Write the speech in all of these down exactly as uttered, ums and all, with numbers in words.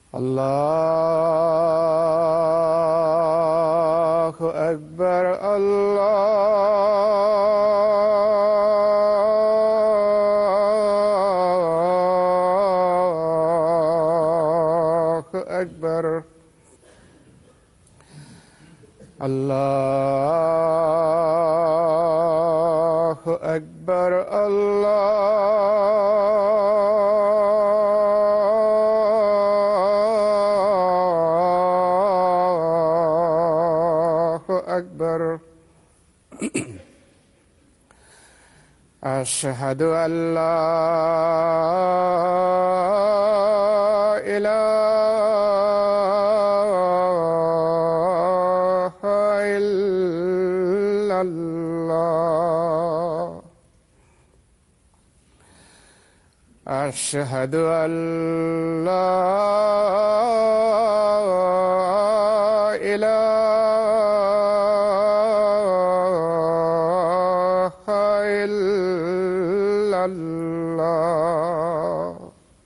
الله أكبر الله أكبر الله أكبر الله أكبر أشهد أن لا إله إلا الله أشهد أن لا إله إلا الله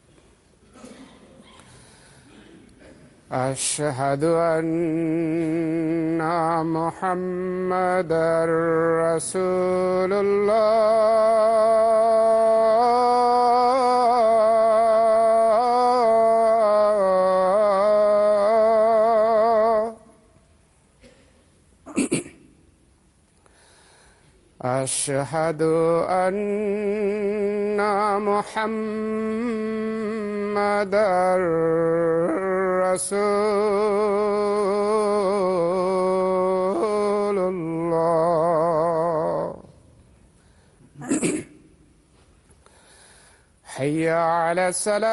أشهد أن محمدًا رسول الله أشهد أن محمدًا رسول الله حي على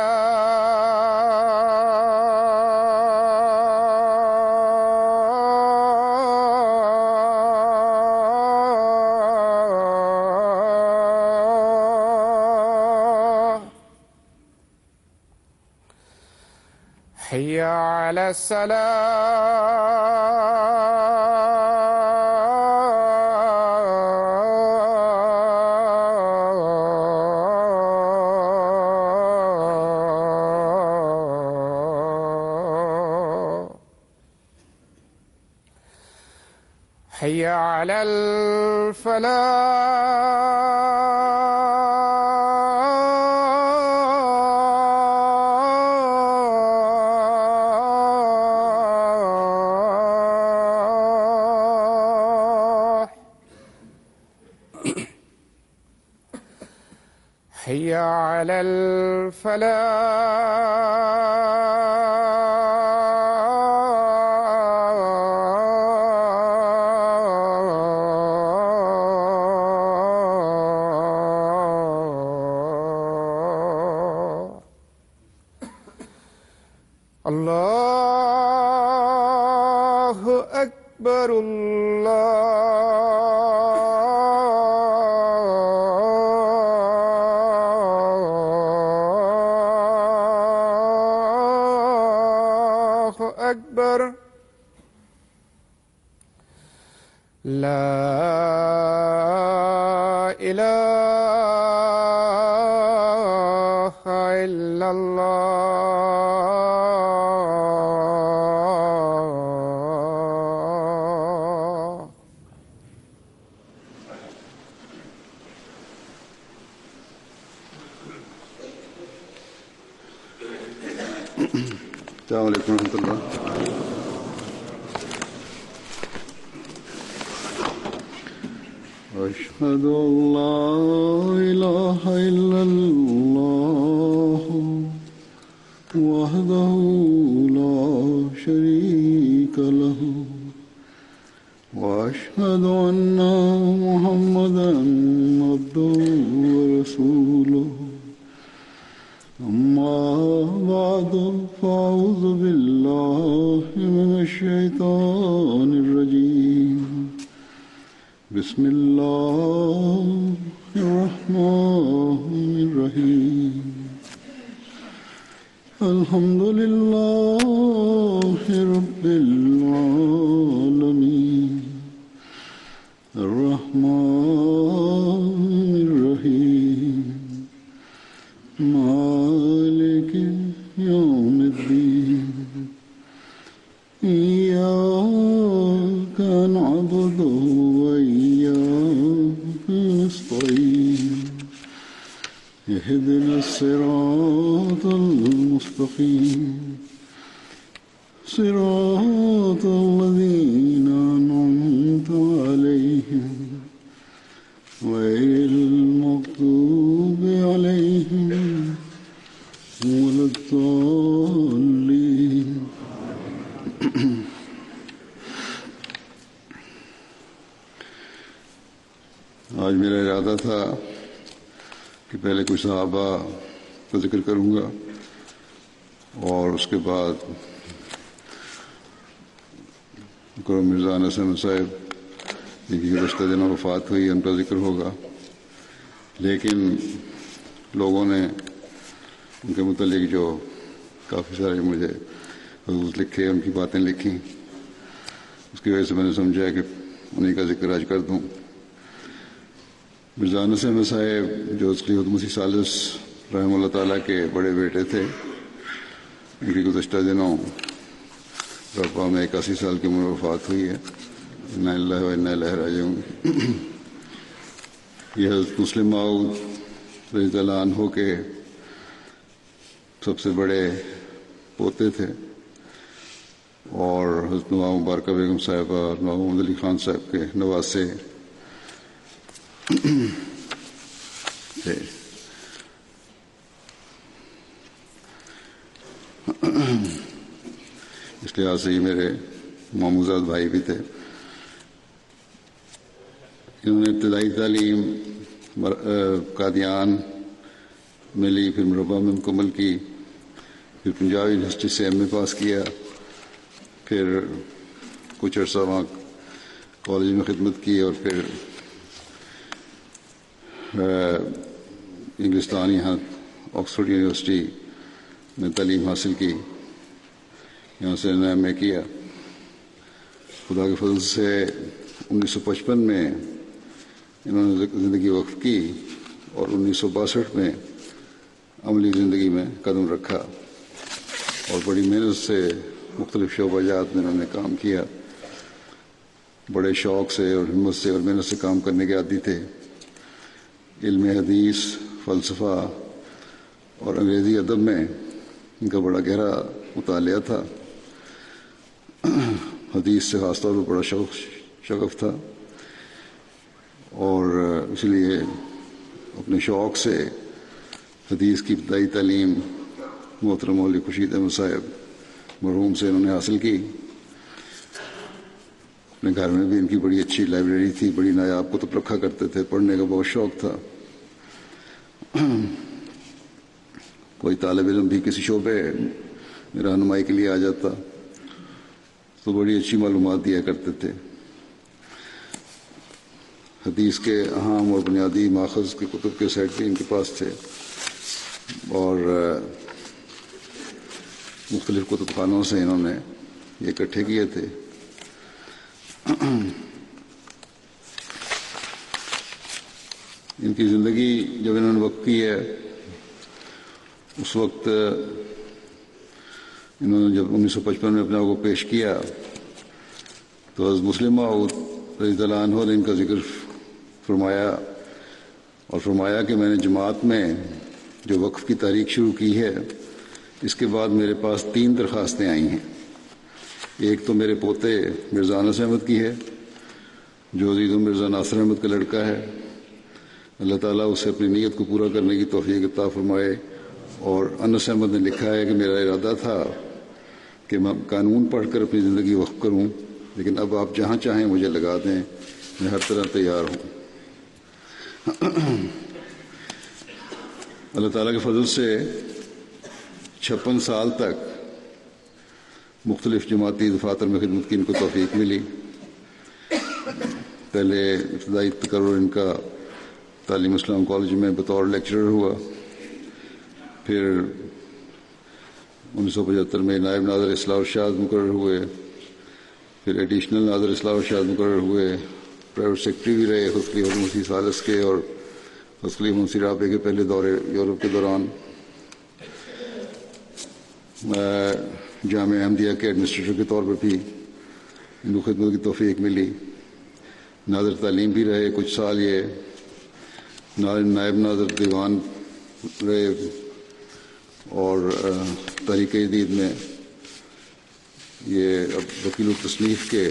الصلاة حي على الصلاة حي على الفلاح حي على الفلاح الله أكبر الله أكبر لا إله إلا الله السلام علیکم ورحمۃ اللہ. أشهد أن لا إله إلا الله وحده لا شريك له وأشهد أن محمدًا عبده ورسوله. أما بعد فأعوذ بالله من الشيطان الرجيم. بسم الله الرحمن الرحيم. الحمد لله رب العالمين الرحمن الرحيم مالك يوم الدين. الصراط المستقيم صراط الذين أنعمت عليهم غير المغضوب عليهم ولا الضالين. آج میرا ارادہ تھا کہ پہلے کچھ صحابہ کا ذکر کروں گا اور اس کے بعد کرم مرزا انس احمد صاحب جن کی گزشتہ دنوں وفات ہوئی ان کا ذکر ہوگا، لیکن لوگوں نے ان کے متعلق جو کافی سارے مجھے حضور لکھے، ان کی باتیں لکھی، اس کی وجہ سے میں نے سمجھا کہ انہیں کا ذکر آج کر دوں۔ مرزا انس احمد صاحب جو خلیفۃ مسیح ثالث رحمہ اللہ تعالیٰ کے بڑے بیٹے تھے، ان کی گزشتہ دنوں ربا میں اکاسی سال کی عمر وفات ہوئی ہے۔ انا للہ و انا الیہ راجعون۔ یہ حضرت مسلم موعود رضی اللہ عنہ کے سب سے بڑے پوتے تھے اور حضرت نواب مبارکہ بیگم صاحبہ اور نواب محمد علی خان صاحب کے نواسے تھے۔ اس لحاظ سے یہ میرے ماموزاد بھائی بھی تھے۔ انہوں نے ابتدائی تعلیم قادیان میں لی، پھر مربع میں مکمل کی، پھر پنجاب یونیورسٹی سے ایم اے پاس کیا، پھر کچھ عرصہ وہاں کالج میں خدمت کی اور پھر انگلستان یہاں آکسفورڈ یونیورسٹی میں تعلیم حاصل کی، یہاں سے ایم اے کیا۔ خدا کے فضل سے انیس سو پچپن میں انہوں نے زندگی وقف کی اور انیس سو باسٹھ میں عملی زندگی میں قدم رکھا اور بڑی محنت سے مختلف شعبہ جات میں انہوں نے کام کیا۔ بڑے شوق سے اور ہمت سے اور محنت سے کام کرنے کے عادی تھے۔ علم حدیث، فلسفہ اور انگریزی ادب میں ان کا بڑا گہرا مطالعہ تھا۔ حدیث سے خاص طور پر بڑا شوق شغف تھا اور اس لیے اپنے شوق سے حدیث کی ابتدائی تعلیم محترم مولوی خورشید احمد صاحب مرحوم سے انہوں نے حاصل کی۔ اپنے گھر میں بھی ان کی بڑی اچھی لائبریری تھی، بڑی نایاب کتب رکھا کرتے تھے، پڑھنے کا بہت شوق تھا۔ کوئی طالب علم بھی کسی شعبے میں رہنمائی کے لیے آ جاتا تو بڑی اچھی معلومات دیا کرتے تھے۔ حدیث کے اہم اور بنیادی ماخذ کے کتب کے سیٹ بھی ان کے پاس تھے اور مختلف کتب خانوں سے انہوں نے یہ اکٹھے کیے تھے۔ ان کی زندگی جب انہوں نے وقف کی ہے، اس وقت انہوں نے جب انیس سو پچپن میں اپنے آپ کو پیش کیا تو حضرت مسلم موعود رضی اللہ عنہ نے ان کا ذکر فرمایا اور فرمایا کہ میں نے جماعت میں جو وقف کی تاریخ شروع کی ہے، اس کے بعد میرے پاس تین درخواستیں آئی ہیں۔ ایک تو میرے پوتے مرزا انس احمد کی ہے جو عزیز مرزا ناصر احمد کا لڑکا ہے، اللہ تعالیٰ اسے اپنی نیت کو پورا کرنے کی توفیق عطا فرمائے۔ اور انس احمد نے لکھا ہے کہ میرا ارادہ تھا کہ میں قانون پڑھ کر اپنی زندگی وقف کروں، لیکن اب آپ جہاں چاہیں مجھے لگا دیں، میں ہر طرح تیار ہوں۔ اللہ تعالیٰ کے فضل سے چھپن سال تک مختلف جماعتی دفاتر میں خدمت کی ان کو توفیق ملی۔ پہلے ابتدائی تقرر ان کا تعلیم اسلام کالج میں بطور لیکچرر ہوا، پھر انیس سو پچہتر میں نائب ناظر اصلاح و ارشاد مقرر ہوئے، پھر ایڈیشنل ناظر اصلاح و ارشاد مقرر ہوئے، پرائیویٹ سیکرٹری بھی رہے خود خلیفہ مسیح ثالث کے اور خود خلیفہ مسیح رابع کے پہلے دورے یورپ کے دوران۔ جامعہ احمدیہ کے ایڈمنسٹریٹر کے طور پر بھی ان کو خدمت کی توفیق ملی۔ ناظر تعلیم بھی رہے کچھ سال، یہ نائب ناظر دیوان رہے اور تحریک جدید میں یہ اب وکیل التصنیف کے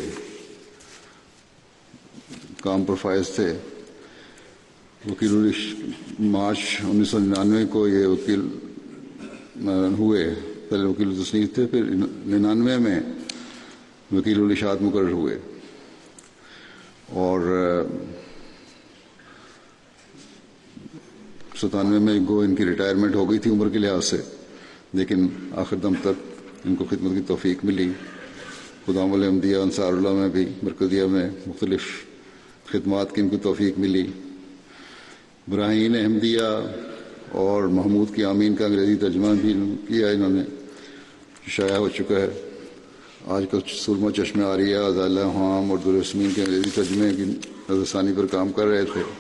کام پر فائز تھے. وکیل مارچ انیس سو ننانوے کو یہ وکیل ہوئے. پہلے وکیل التصنیف تھے، پھر ننانوے میں وکیل الاشاعت مقرر ہوئے. اور ستانوے میں گو ان کی ریٹائرمنٹ ہو گئی تھی عمر کے لحاظ سے، لیکن آخر دم تک ان کو خدمت کی توفیق ملی. خدام الحمدیہ انصار اللہ میں بھی، مرکزیہ میں مختلف خدمات کی ان کو توفیق ملی. براہین احمدیہ اور محمود کی آمین کا انگریزی ترجمہ بھی کیا انہوں نے، شائع ہو چکا ہے. آج کل سرما چشمہ آریہ، ازالہ حام اور درسمین کے انگریزی ترجمے کی نظر ثانی پر کام کر رہے تھے.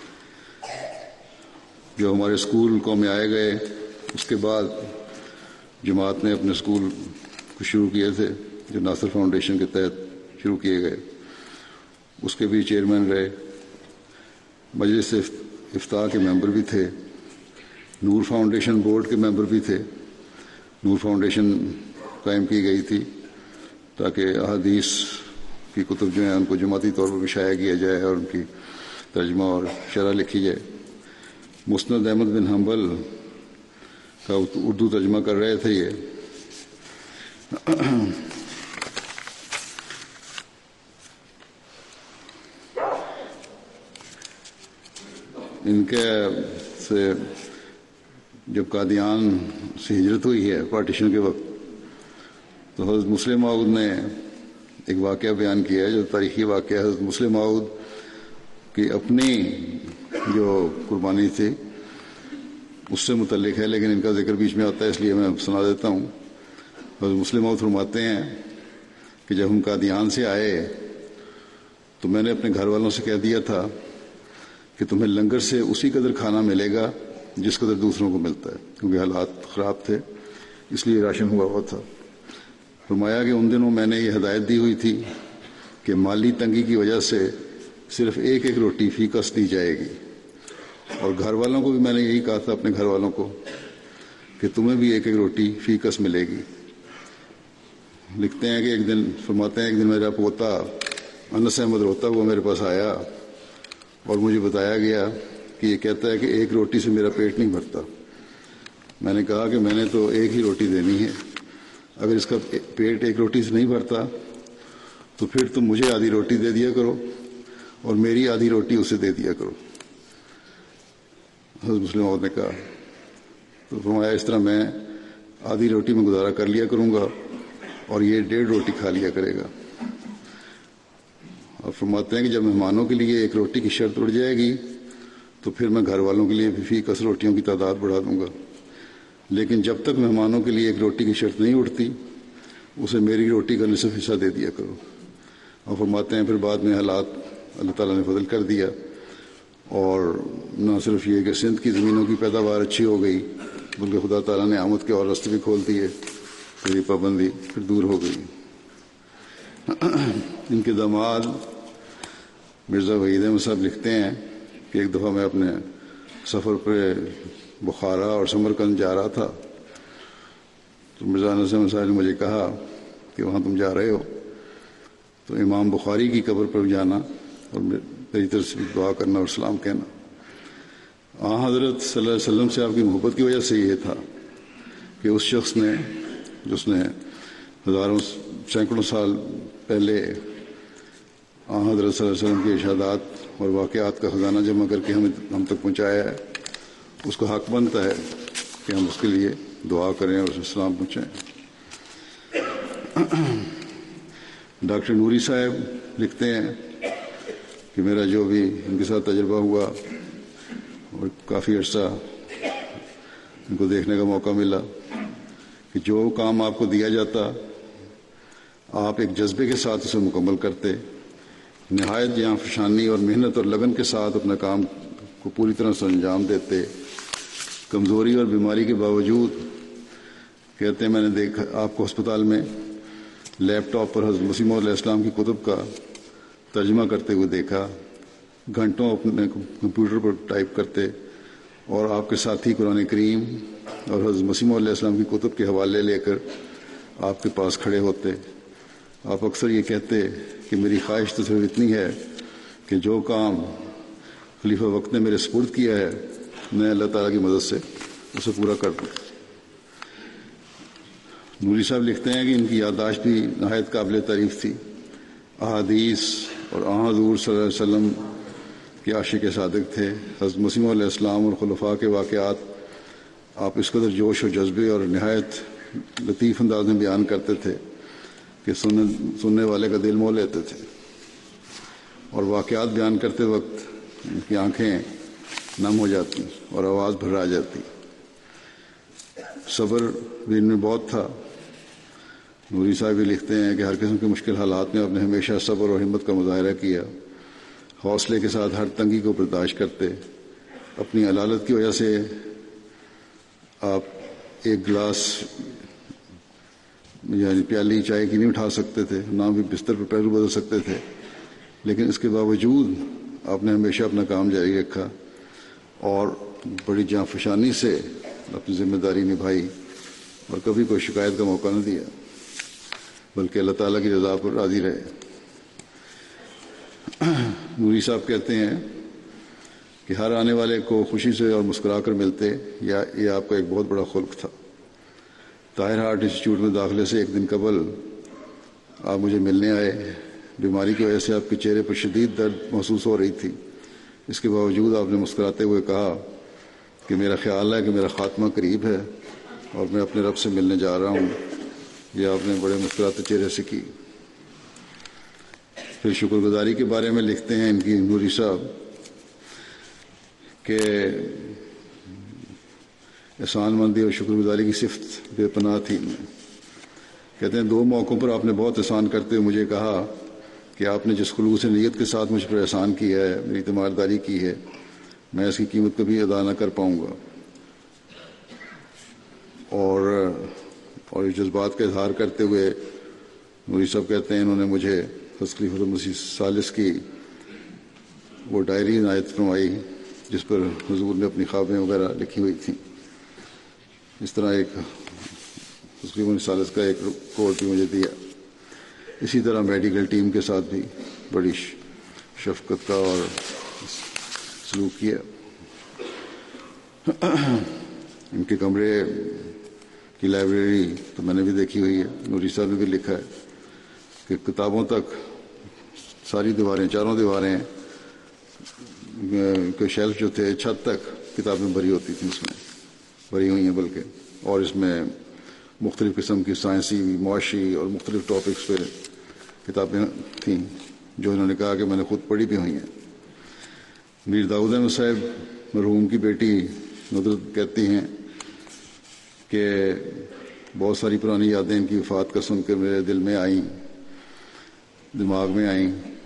جو ہمارے اسکول کو میں آئے گئے، اس کے بعد جماعت نے اپنے اسکول کو شروع کیے تھے جو ناصر فاؤنڈیشن کے تحت شروع کیے گئے، اس کے بھی چیئرمین رہے. مجلس افتاء کے ممبر بھی تھے. نور فاؤنڈیشن بورڈ کے ممبر بھی تھے. نور فاؤنڈیشن قائم کی گئی تھی تاکہ احادیث کی کتب جو ہیں ان کو جماعتی طور پر شائع کیا جائے اور ان کی ترجمہ اور شرح لکھی جائے. مسند احمد بن حنبل کا اردو ترجمہ کر رہے تھے یہ. ان کے سے جب قادیان سے ہجرت ہوئی ہے پارٹیشن کے وقت، تو حضرت مسلم موعود نے ایک واقعہ بیان کیا ہے جو تاریخی واقعہ ہے. حضرت مسلم موعود کی اپنی جو قربانی تھی اس سے متعلق ہے، لیکن ان کا ذکر بیچ میں آتا ہے اس لیے میں سنا دیتا ہوں. حضرت مسلم موعود فرماتے ہیں کہ جب ہم قادیان سے آئے تو میں نے اپنے گھر والوں سے کہہ دیا تھا کہ تمہیں لنگر سے اسی قدر کھانا ملے گا جس قدر دوسروں کو ملتا ہے، کیونکہ حالات خراب تھے اس لیے راشن ہوا ہوا تھا. فرمایا کہ ان دنوں میں نے یہ ہدایت دی ہوئی تھی کہ مالی تنگی کی وجہ سے صرف ایک ایک روٹی فی کس دی جائے گی، اور گھر والوں کو بھی میں نے یہی کہا تھا اپنے گھر والوں کو کہ تمہیں بھی ایک ایک روٹی فی کس ملے گی. لکھتے ہیں کہ ایک دن فرماتے ہیں ایک دن میرا پوتا انس احمد روتا وہ میرے پاس آیا اور مجھے بتایا گیا کہ یہ کہتا ہے کہ ایک روٹی سے میرا پیٹ نہیں بھرتا. میں نے کہا کہ میں نے تو ایک ہی روٹی دینی ہے، اگر اس کا پیٹ ایک روٹی سے نہیں بھرتا تو پھر تم مجھے آدھی روٹی دے دیا کرو اور میری آدھی روٹی اسے دے دیا کرو. حضرت مسلم موعود نے کہا تو فرمایا اس طرح میں آدھی روٹی میں گزارا کر لیا کروں گا اور یہ ڈیڑھ روٹی کھا لیا کرے گا. اور فرماتے ہیں کہ جب مہمانوں کے لیے ایک روٹی کی شرط اڑ جائے گی تو پھر میں گھر والوں کے لیے بھی فی کس روٹیوں کی تعداد بڑھا دوں گا، لیکن جب تک مہمانوں کے لیے ایک روٹی کی شرط نہیں اٹھتی اسے میری روٹی کا نصف حصہ دے دیا کرو. اور فرماتے ہیں پھر بعد میں حالات اللہ تعالیٰ نے فضل کر دیا، اور نہ صرف یہ کہ سندھ کی زمینوں کی پیداوار اچھی ہو گئی بلکہ خدا تعالیٰ نے آمد کے اور راستے بھی کھول دیے، تو یہ پابندی پھر دور ہو گئی. ان کے داماد مرزا وحید احمد صاحب لکھتے ہیں کہ ایک دفعہ میں اپنے سفر پہ بخارا اور سمرقند جا رہا تھا تو مرزا انس احمد صاحب نے مجھے کہا کہ وہاں تم جا رہے ہو تو امام بخاری کی قبر پر جانا اور میری طرف سے دعا کرنا اور سلام کہنا. آن حضرت صلی اللہ علیہ وسلم سے آپ کی محبت کی وجہ سے یہ تھا کہ اس شخص نے جس نے ہزاروں سینکڑوں سال پہلے آن حضرت صلی اللہ علیہ وسلم کے ارشادات اور واقعات کا خزانہ جمع کر کے ہمیں ہم تک پہنچایا ہے، اس کو حق بنتا ہے کہ ہم اس کے لیے دعا کریں اور اسے سلام پہنچائیں. ڈاکٹر نوری صاحب لکھتے ہیں کہ میرا جو بھی ان کے ساتھ تجربہ ہوا اور کافی عرصہ ان کو دیکھنے کا موقع ملا کہ جو کام آپ کو دیا جاتا آپ ایک جذبے کے ساتھ اسے مکمل کرتے، نہایت جاں فشانی اور محنت اور لگن کے ساتھ اپنا کام کو پوری طرح سے انجام دیتے. کمزوری اور بیماری کے باوجود کہتے ہیں میں نے دیکھا آپ کو ہسپتال میں لیپ ٹاپ پر حضرت مسیح موعود علیہ السلام کی کتب کا ترجمہ کرتے ہوئے دیکھا، گھنٹوں اپنے کمپیوٹر پر ٹائپ کرتے، اور آپ کے ساتھی قرآن کریم اور حضرت مسیح علیہ السلام کی کتب کے حوالے لے کر آپ کے پاس کھڑے ہوتے. آپ اکثر یہ کہتے کہ میری خواہش تو صرف اتنی ہے کہ جو کام خلیفہ وقت نے میرے سپرد کیا ہے میں اللہ تعالیٰ کی مدد سے اسے پورا کر دوں. نوری صاحب لکھتے ہیں کہ ان کی یادداشت بھی نہایت قابل تعریف تھی. احادیث اور آن حضور صلی اللہ علیہ وسلم کے عاشق صادق تھے. حضرت مسیح علیہ السلام اور خلفاء کے واقعات آپ اس قدر جوش و جذبے اور نہایت لطیف انداز میں بیان کرتے تھے کہ سننے سننے والے کا دل موہ لیتے تھے، اور واقعات بیان کرتے وقت ان کی آنکھیں نم ہو جاتی اور آواز بھرا جاتی. صبر بھی ان میں بہت تھا. نوری صاحب بھی لکھتے ہیں کہ ہر قسم کے مشکل حالات میں آپ نے ہمیشہ صبر اور ہمت کا مظاہرہ کیا. حوصلے کے ساتھ ہر تنگی کو برداشت کرتے. اپنی علالت کی وجہ سے آپ ایک گلاس یعنی پیالی چائے کی نہیں اٹھا سکتے تھے، نہ بھی بستر پر پہلو بدل سکتے تھے، لیکن اس کے باوجود آپ نے ہمیشہ اپنا کام جاری رکھا اور بڑی جاں فشانی سے اپنی ذمہ داری نبھائی اور کبھی کوئی شکایت کا موقع نہ دیا، بلکہ اللہ تعالیٰ کی رضا پر راضی رہے. نوری صاحب کہتے ہیں کہ ہر آنے والے کو خوشی سے اور مسکرا کر ملتے، یا یہ آپ کا ایک بہت بڑا خلق تھا. طاہر ہارٹ انسٹیٹیوٹ میں داخلے سے ایک دن قبل آپ مجھے ملنے آئے. بیماری کی وجہ سے آپ کے چہرے پر شدید درد محسوس ہو رہی تھی. اس کے باوجود آپ نے مسکراتے ہوئے کہا کہ میرا خیال ہے کہ میرا خاتمہ قریب ہے اور میں اپنے رب سے ملنے جا رہا ہوں. یہ آپ نے بڑے مسکراتے چہرے سے کی. پھر شکر گزاری کے بارے میں لکھتے ہیں ان کی نوری صاحب کہ احسان مندی اور شکر گزاری کی صفت بے پناہ تھی. کہتے ہیں دو موقعوں پر آپ نے بہت احسان کرتے ہوئے مجھے کہا کہ آپ نے جس خلوص نیت کے ساتھ مجھ پر احسان کیا ہے، میری تیمارداری کی ہے، میں اس کی قیمت کبھی ادا نہ کر پاؤں گا. اور اور اس جذبات کا اظہار کرتے ہوئے نوری صاحب کہتے ہیں انہوں نے مجھے حضرت خلیفۃ المسیح ثالث کی وہ ڈائری عنایت فرمائی جس پر حضور نے اپنی خوابیں وغیرہ لکھی ہوئی تھیں. اس طرح ایک حضرت خلیفۃ المسیح ثالث کا ایک کوٹ بھی مجھے دیا. اسی طرح میڈیکل ٹیم کے ساتھ بھی بڑی شفقت کا اور سلوک کیا. ان کے کمرے کی لائبریری تو میں نے بھی دیکھی ہوئی ہے. نوری صاحب نے بھی لکھا ہے کہ کتابوں تک ساری دیواریں چاروں دیواریں کے شیلف جو تھے چھت تک کتابیں بھری ہوتی تھیں، اس میں بھری ہوئی ہیں بلکہ، اور اس میں مختلف قسم کی سائنسی، معاشی اور مختلف ٹاپکس پہ کتابیں تھیں جو انہوں نے کہا کہ میں نے خود پڑھی بھی ہوئی ہیں. میر داؤد احمد صاحب مرحوم کی بیٹی ندرت کہتی ہیں کہ بہت ساری پرانی یادیں ان کی وفات کا سن کر میرے دل میں آئیں، دماغ میں آئیں،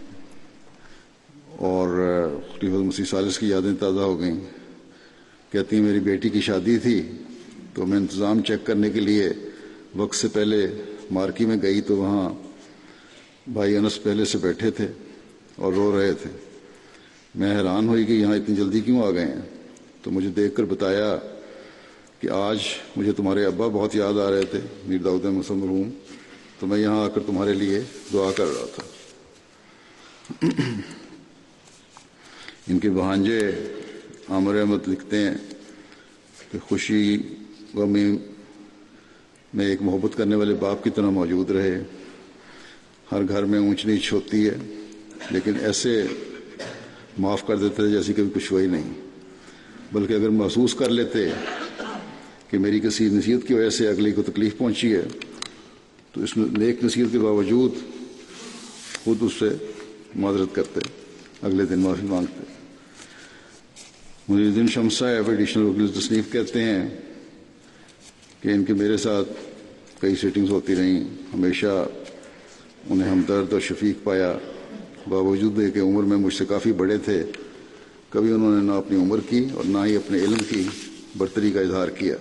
اور خلیفۃ المسیح ثالث کی یادیں تازہ ہو گئیں. کہتی ہیں میری بیٹی کی شادی تھی تو میں انتظام چیک کرنے کے لیے وقت سے پہلے مارکی میں گئی تو وہاں بھائی انس پہلے سے بیٹھے تھے اور رو رہے تھے. میں حیران ہوئی کہ یہاں اتنی جلدی کیوں آ گئے ہیں، تو مجھے دیکھ کر بتایا کہ آج مجھے تمہارے ابا بہت یاد آ رہے تھے میر داؤد احمد مرحوم، تو میں یہاں آ کر تمہارے لیے دعا کر رہا تھا. ان کے بھانجے عامر احمد لکھتے ہیں کہ خوشی غمی میں ایک محبت کرنے والے باپ کی طرح موجود رہے. ہر گھر میں اونچ نیچ ہوتی ہے لیکن ایسے معاف کر دیتے تھے جیسی کبھی کچھ ہوا ہی نہیں، بلکہ اگر محسوس کر لیتے کہ میری کسی نصیحت کی وجہ سے اگلے کو تکلیف پہنچی ہے تو اس نیک نصیحت کے باوجود خود اس سے معذرت کرتے، اگلے دن معافی مانگتے. محی الدین شمس صاحب ایڈیشنل وکیل تصنیف کہتے ہیں کہ ان کے میرے ساتھ کئی سیٹنگز ہوتی رہیں. ہمیشہ انہیں ہمدرد اور شفیق پایا، باوجود کہ عمر میں مجھ سے کافی بڑے تھے. کبھی انہوں نے نہ اپنی عمر کی اور نہ ہی اپنے علم کی برتری کا اظہار کیا.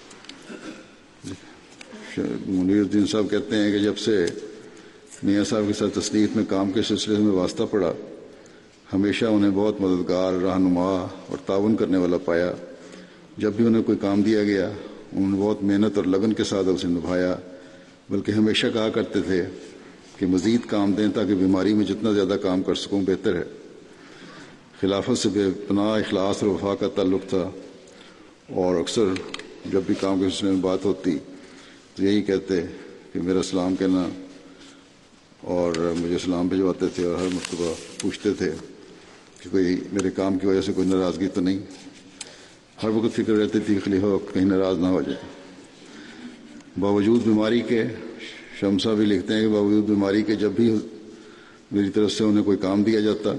منیر الدین صاحب کہتے ہیں کہ جب سے میاں صاحب کے ساتھ تصنیف میں کام کے سلسلے میں واسطہ پڑا، ہمیشہ انہیں بہت مددگار، رہنما اور تعاون کرنے والا پایا. جب بھی انہیں کوئی کام دیا گیا انہوں نے بہت محنت اور لگن کے ساتھ اسے نبھایا، بلکہ ہمیشہ کہا کرتے تھے کہ مزید کام دیں تاکہ بیماری میں جتنا زیادہ کام کر سکوں بہتر ہے۔ خلافت سے بے پناہ اخلاص اور وفا کا تعلق تھا، اور اکثر جب بھی کام کے سلسلے میں بات ہوتی تو یہی کہتے کہ میرا سلام کہنا، اور مجھے سلام بھجواتے تھے، اور ہر مرتبہ پوچھتے تھے کہ کوئی میرے کام کی وجہ سے کوئی ناراضگی تو نہیں۔ ہر وقت فکر رہتی تھی کہ خلیفہ وقت کہیں ناراض نہ ہو جائے۔ باوجود بیماری کے، شمسا بھی لکھتے ہیں کہ باوجود بیماری کے جب بھی میری طرف سے انہیں کوئی کام دیا جاتا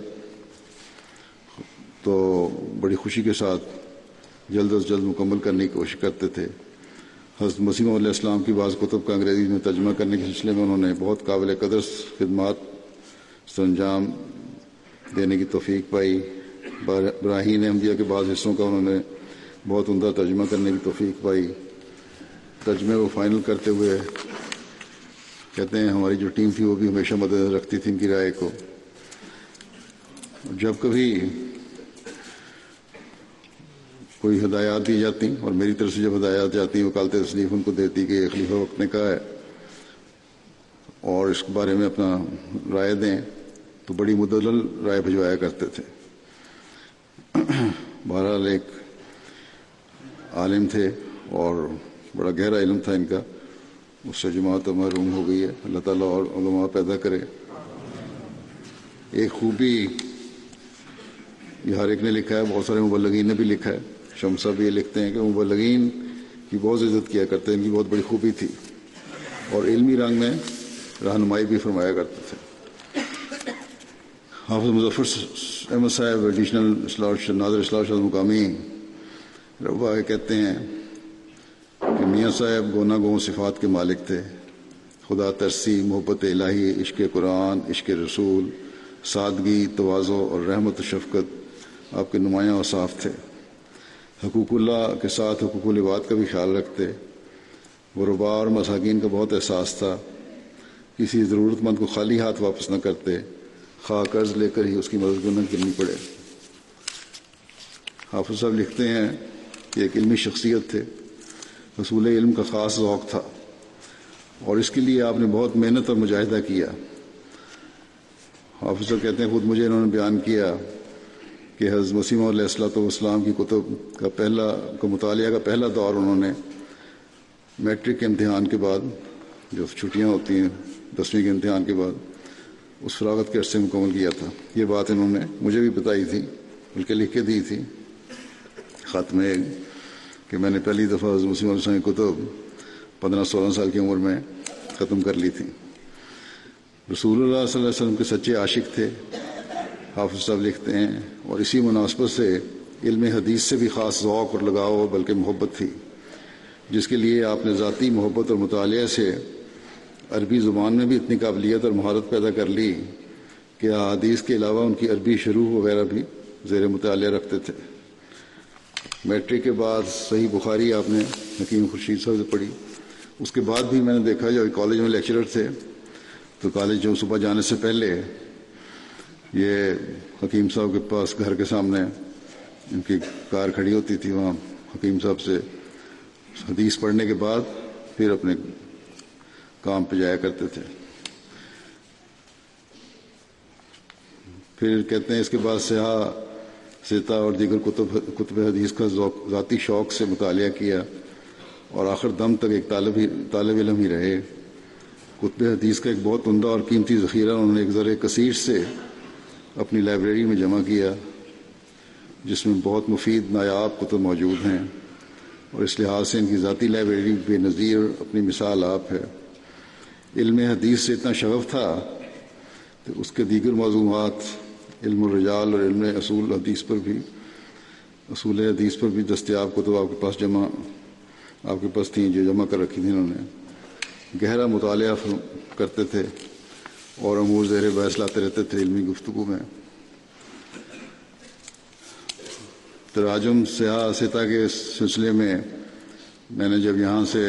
تو بڑی خوشی کے ساتھ جلد از جلد مکمل کرنے کی کوشش کرتے تھے۔ حضرت مسیح موعود علیہ السلام کی بعض کتب کا انگریزی میں ترجمہ کرنے کے سلسلے میں انہوں نے بہت قابل قدر خدمات سر انجام دینے کی توفیق پائی۔ براہین احمدیہ کے بعض حصوں کا انہوں نے بہت عمدہ ترجمہ کرنے کی توفیق پائی۔ ترجمے کو فائنل کرتے ہوئے کہتے ہیں ہماری جو ٹیم تھی وہ بھی ہمیشہ مد نظر رکھتی تھی ان کی رائے کو۔ جب کبھی کوئی ہدایات دی جاتی اور میری طرف سے جب ہدایات جاتی وکالت تصنیف ان کو دیتی کہ یہ خلیفہ وقت نے کہا ہے اور اس کے بارے میں اپنا رائے دیں، تو بڑی مدلل رائے بھجوایا کرتے تھے۔ بہرحال ایک عالم تھے اور بڑا گہرا علم تھا ان کا، اس سے جماعت محروم ہو گئی ہے، اللہ تعالیٰ اور علماء پیدا کرے۔ ایک خوبی یہ ہر ایک نے لکھا ہے، بہت سارے مبلغین نے بھی لکھا ہے، شمسا بھی یہ لکھتے ہیں کہ مبلغین کی بہت عزت کیا کرتے ہیں، ان کی بہت بڑی خوبی تھی اور علمی رنگ میں رہنمائی بھی فرمایا کرتے تھے۔ حافظ مظفر احمد صاحب ایڈیشنل ناظر اصلاح شاہ مقامی ربا کہتے ہیں کہ میاں صاحب گونا گو صفات کے مالک تھے، خدا ترسی، محبت الہی، عشق قرآن، عشق رسول، سادگی، تواضع اور رحمت و شفقت آپ کے نمایاں اوصاف تھے۔ حقوق اللہ کے ساتھ حقوق العباد کا بھی خیال رکھتے، غرباء اور مساکین کا بہت احساس تھا، کسی ضرورت مند کو خالی ہاتھ واپس نہ کرتے، خواہ قرض لے کر ہی اس کی مدد نہ کرنی پڑے۔ حافظ صاحب لکھتے ہیں کہ ایک علمی شخصیت تھے، حصول علم کا خاص ذوق تھا اور اس کے لیے آپ نے بہت محنت اور مجاہدہ کیا۔ حافظ صاحب کہتے ہیں خود مجھے انہوں نے بیان کیا کہ حضرت مسیح موعود علیہ الصلوۃ والسلام کی کتب کا پہلا کا مطالعہ کا پہلا دور انہوں نے میٹرک کے امتحان کے بعد، جو چھٹیاں ہوتی ہیں دسویں کے امتحان کے بعد، اس فراغت کے عرصے مکمل کیا تھا۔ یہ بات انہوں نے مجھے بھی بتائی تھی، بلکہ لکھ کے دی تھی خط میں کہ میں نے پہلی دفعہ حضرت مسیح موعود علیہ السلام کی کتب پندرہ سولہ سال کی عمر میں ختم کر لی تھی۔ رسول اللہ صلی اللہ علیہ وسلم کے سچے عاشق تھے، حافظ صاحب لکھتے ہیں، اور اسی مناسبت سے علم حدیث سے بھی خاص ذوق اور لگاؤ بلکہ محبت تھی، جس کے لیے آپ نے ذاتی محبت اور مطالعہ سے عربی زبان میں بھی اتنی قابلیت اور مہارت پیدا کر لی کہ احادیث کے علاوہ ان کی عربی شروح وغیرہ بھی زیر مطالعہ رکھتے تھے۔ میٹرک کے بعد صحیح بخاری آپ نے حکیم خورشید صاحب سے پڑھی۔ اس کے بعد بھی میں نے دیکھا جب کالج میں لیکچرر تھے تو کالج جو صبح جانے سے پہلے یہ حکیم صاحب کے پاس گھر کے سامنے ان کی کار کھڑی ہوتی تھی، وہاں حکیم صاحب سے حدیث پڑھنے کے بعد پھر اپنے کام پہ جایا کرتے تھے۔ پھر کہتے ہیں اس کے بعد سیاح سیتا اور دیگر کتب کتب حدیث کا ذاتی شوق سے مطالعہ کیا اور آخر دم تک ایک طالب ہی طالب علم ہی رہے۔ کتب حدیث کا ایک بہت عمدہ اور قیمتی ذخیرہ انہوں نے ایک ذرے کثیر سے اپنی لائبریری میں جمع کیا، جس میں بہت مفید نایاب کتب موجود ہیں، اور اس لحاظ سے ان کی ذاتی لائبریری بے نظیر اپنی مثال آپ ہے۔ علم حدیث سے اتنا شغف تھا کہ اس کے دیگر موضوعات علم الرجال اور علم اصول حدیث پر بھی اصول حدیث پر بھی دستیاب کتب آپ کے پاس جمع آپ کے پاس تھیں، جو جمع کر رکھی تھیں انہوں نے۔ گہرا مطالعہ کرتے تھے اور امور زیر بحث لاتے رہتے تھے علمی گفتگو میں۔ تراجم سیاح سیتا کے سلسلے میں میں نے جب یہاں سے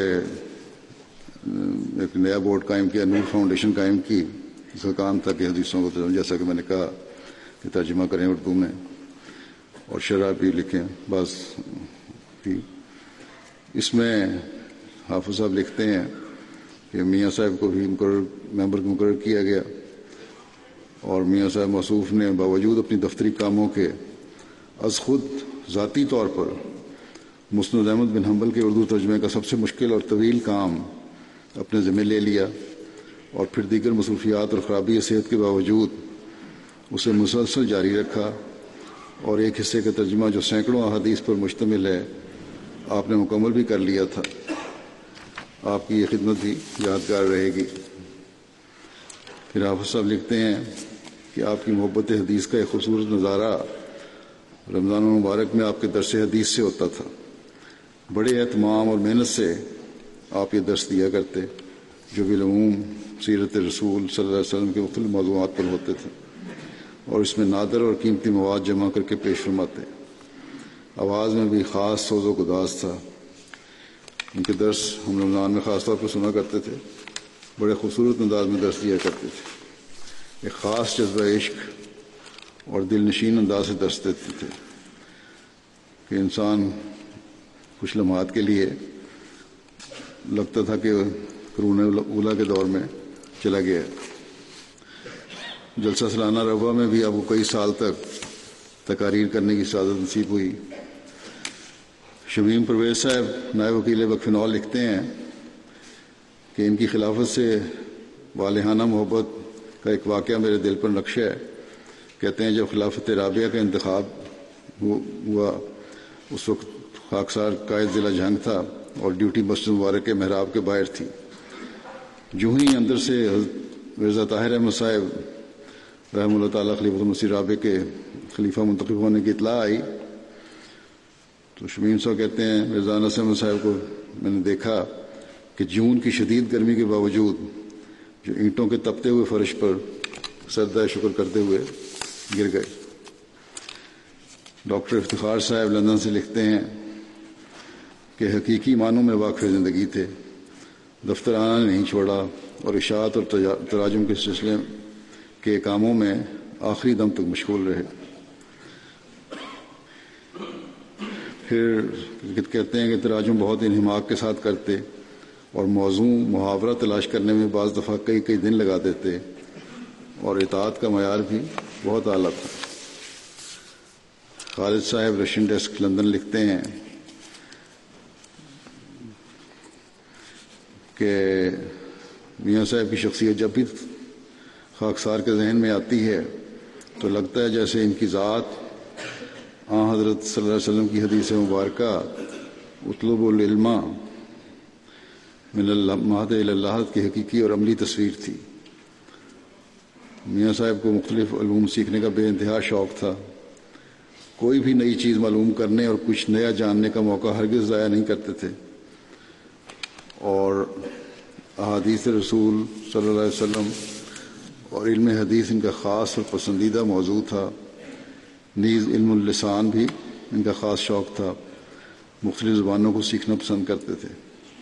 ایک نیا بورڈ قائم کیا، نور فاؤنڈیشن قائم کی، اس کا کام تھا کہ حدیثوں کو جیسا کہ میں نے کہا کہ ترجمہ کریں اردو میں اور شرح بھی لکھیں، بعض تھی. اس میں حافظ صاحب لکھتے ہیں کہ میاں صاحب کو بھی مقرر ممبر مقرر کیا گیا اور میاں صاحب موصوف نے باوجود اپنی دفتری کاموں کے از خود ذاتی طور پر مسند احمد بن حنبل کے اردو ترجمے کا سب سے مشکل اور طویل کام اپنے ذمہ لے لیا اور پھر دیگر مصروفیات اور خرابی صحت کے باوجود اسے مسلسل جاری رکھا اور ایک حصے کا ترجمہ جو سینکڑوں احادیث پر مشتمل ہے آپ نے مکمل بھی کر لیا تھا. آپ کی یہ خدمت بھی یادگار رہے گی. پھر حافظ صاحب لکھتے ہیں کہ آپ کی محبت حدیث کا ایک خوبصورت نظارہ رمضان المبارک میں آپ کے درس حدیث سے ہوتا تھا. بڑے اہتمام اور محنت سے آپ یہ درس دیا کرتے جو بالعموم سیرت رسول صلی اللہ علیہ وسلم کے مختلف موضوعات پر ہوتے تھے اور اس میں نادر اور قیمتی مواد جمع کر کے پیش فرماتے. آواز میں بھی خاص سوز و گداز تھا. ان کے درس ہم رمضان میں خاص طور پر سنا کرتے تھے. بڑے خوبصورت انداز میں درس دیا کرتے تھے. ایک خاص جذبہ عشق اور دل نشین انداز سے درس دیتے تھے کہ انسان کچھ لمحات کے لیے لگتا تھا کہ قرون اولیٰ کے دور میں چلا گیا. جلسہ سالانہ روا میں بھی آپ کو کئی سال تک تقاریر کرنے کی سعادت نصیب ہوئی. شمیم پرویز صاحب نائب وکیل وقف نول لکھتے ہیں کہ ان کی خلافت سے والہانہ محبت کا ایک واقعہ میرے دل پر نقش ہے. کہتے ہیں جب خلافت رابعہ کا انتخاب ہوا اس وقت خاکسار قائد ضلع جھنگ تھا اور ڈیوٹی مسجد مبارک کے محراب کے باہر تھی. جو ہی اندر سے مرزا طاہر احمد صاحب رحمہ اللہ تعالیٰ خلیفۃ المسیح رابع کے خلیفہ منتخب ہونے کی اطلاع آئی تو شمیم صاحب کہتے ہیں مرزا انس احمد صاحب کو میں نے دیکھا کہ جون کی شدید گرمی کے باوجود جو اینٹوں کے تپتے ہوئے فرش پر سجدہ شکر کرتے ہوئے گر گئے. ڈاکٹر افتخار صاحب لندن سے لکھتے ہیں کہ حقیقی معنوں میں واقف زندگی تھے. دفتر آنا نہیں چھوڑا اور اشاعت اور تراجم کے سلسلے کے کاموں میں آخری دم تک مشغول رہے. پھر کہتے ہیں کہ تراجم بہت انہماک کے ساتھ کرتے اور موضوع محاورہ تلاش کرنے میں بعض دفعہ کئی کئی دن لگا دیتے اور اطاعت کا معیار بھی بہت اعلیٰ تھا. خالد صاحب رشین ڈیسک لندن لکھتے ہیں کہ میاں صاحب کی شخصیت جب بھی خاکسار کے ذہن میں آتی ہے تو لگتا ہے جیسے ان کی ذات آن حضرت صلی اللہ علیہ وسلم کی حدیث مبارکہ اطلب العلم من المہد الی اللہ کی حقیقی اور عملی تصویر تھی. میاں صاحب کو مختلف علوم سیکھنے کا بے انتہا شوق تھا. کوئی بھی نئی چیز معلوم کرنے اور کچھ نیا جاننے کا موقع ہرگز ضائع نہیں کرتے تھے اور احادیث رسول صلی اللہ علیہ وسلم اور علم حدیث ان کا خاص اور پسندیدہ موضوع تھا. نیز علم اللسان بھی ان کا خاص شوق تھا. مختلف زبانوں کو سیکھنا پسند کرتے تھے.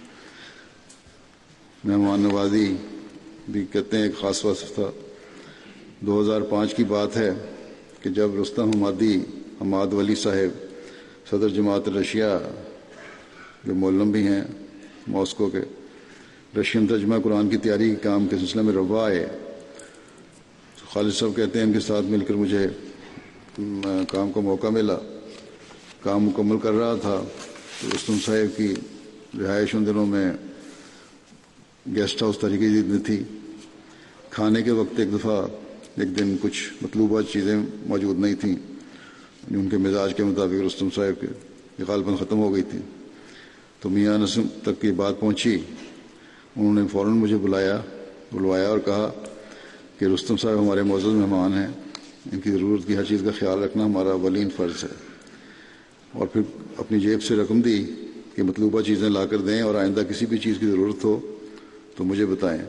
مہمان نوازی بھی کہتے ہیں ایک خاص وصف تھا. دو ہزار پانچ کی بات ہے کہ جب رستم حمادی حماد ولی صاحب صدر جماعت رشیا جو مولم بھی ہیں ماسکو کے رشین ترجمہ قرآن کی تیاری کے کام کے سلسلے میں روا آئے. خالد صاحب کہتے ہیں ان کے ساتھ مل کر مجھے کام کا موقع ملا. کام مکمل کر رہا تھا تو رستم صاحب کی رہائش ان دنوں میں گیسٹ ہاؤس طریقے میں تھی. کھانے کے وقت ایک دفعہ ایک دن کچھ مطلوبہ چیزیں موجود نہیں تھیں ان کے مزاج کے مطابق رستم صاحب کے یہ غالباً ختم ہو گئی تھی. تو میاں انس تک یہ بات پہنچی. انہوں نے فوراً مجھے بلایا بلوایا اور کہا کہ رستم صاحب ہمارے معزز مہمان ہیں, ان کی ضرورت کی ہر چیز کا خیال رکھنا ہمارا اولین فرض ہے. اور پھر اپنی جیب سے رقم دی کہ مطلوبہ چیزیں لا کر دیں اور آئندہ کسی بھی چیز کی ضرورت ہو تو مجھے بتائیں.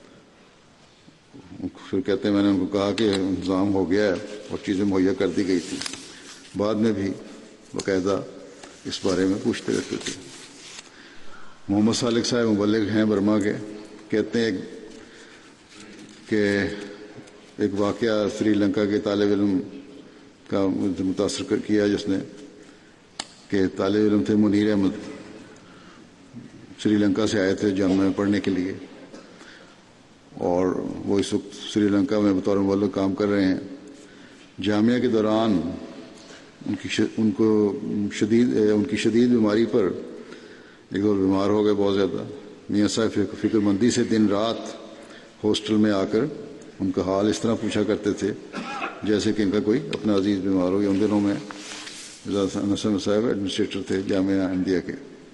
پھر کہتے ہیں میں نے ان کو کہا کہ انتظام ہو گیا ہے اور چیزیں مہیا کر دی گئی تھی. بعد میں بھی باقاعدہ اس بارے میں پوچھتے رہتے تھے. محمد صالح صاحب مبلغ ہیں برما کے. کہتے ہیں کہ ایک واقعہ سری لنکا کے طالب علم کا متاثر کیا جس نے کہ طالب علم تھے منیر احمد، سری لنکا سے آئے تھے جامعہ میں پڑھنے کے لیے، اور وہ اس وقت سری لنکا میں بطور مولد کام کر رہے ہیں۔ جامعہ کے دوران ان کی ش... ان کو شدید ان کی شدید بیماری پر ایک دور بیمار ہو گئے بہت زیادہ۔ میاں صاحب فکر مندی سے دن رات ہاسٹل میں آ کر ان کا حال اس طرح پوچھا کرتے تھے جیسے کہ ان کا کوئی اپنا عزیز بیمار ہو گیا۔ ان دنوں میں نسم صاحب ایڈمنسٹریٹر تھے جامعہ احمدیہ کے۔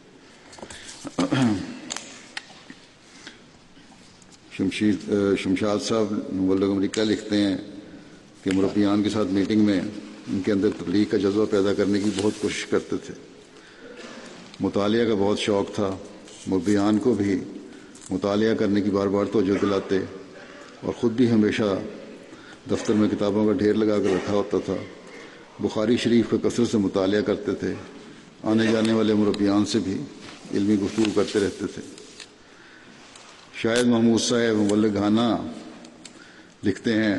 شمشید شمشاد صاحب مبلغ امریکہ لکھتے ہیں کہ مربیان کے ساتھ میٹنگ میں ان کے اندر تبلیغ کا جذبہ پیدا کرنے کی بہت کوشش کرتے تھے۔ مطالعہ کا بہت شوق تھا، مربیان کو بھی مطالعہ کرنے کی بار بار توجہ دلاتے، اور خود بھی ہمیشہ دفتر میں کتابوں کا ڈھیر لگا کر رکھا ہوتا تھا۔ بخاری شریف کا کثرت سے مطالعہ کرتے تھے، آنے جانے والے مربیان سے بھی علمی گفتگو کرتے رہتے تھے۔ شاہد محمود صاحب مبلغ گھانا لکھتے ہیں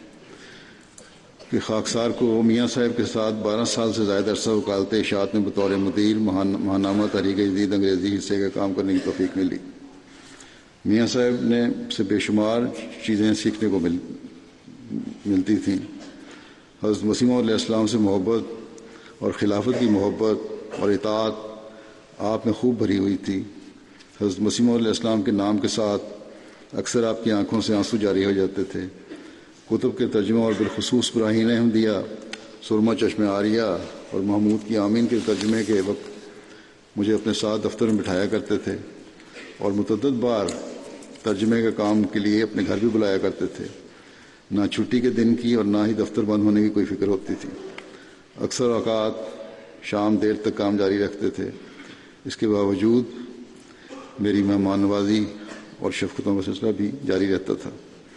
کہ خاکسار کو میاں صاحب کے ساتھ بارہ سال سے زائد عرصہ وکالت اشاعت میں بطور مدیر ماہنامہ تحریک جدید انگریزی حصے کا کام کرنے کی توفیق ملی۔ میاں صاحب نے سے بے شمار چیزیں سیکھنے کو مل ملتی تھیں۔ حضرت مسیح علیہ السلام سے محبت اور خلافت کی محبت اور اطاعت آپ میں خوب بھری ہوئی تھی۔ حضرت مسیح علیہ السلام کے نام کے ساتھ اکثر آپ کی آنکھوں سے آنسو جاری ہو جاتے تھے۔ کتب کے ترجمہ اور بالخصوص براہین احمدیہ، سرما چشم عاریہ اور محمود کی آمین کے ترجمے کے وقت مجھے اپنے ساتھ دفتر میں بٹھایا کرتے تھے، اور متعدد بار ترجمے کے کام کے لیے اپنے گھر بھی بلایا کرتے تھے۔ نہ چھٹی کے دن کی اور نہ ہی دفتر بند ہونے کی کوئی فکر ہوتی تھی۔ اکثر اوقات شام دیر تک کام جاری رکھتے تھے۔ اس کے باوجود میری مہمان نوازی اور شفقتوں کا سلسلہ بھی جاری رہتا تھا۔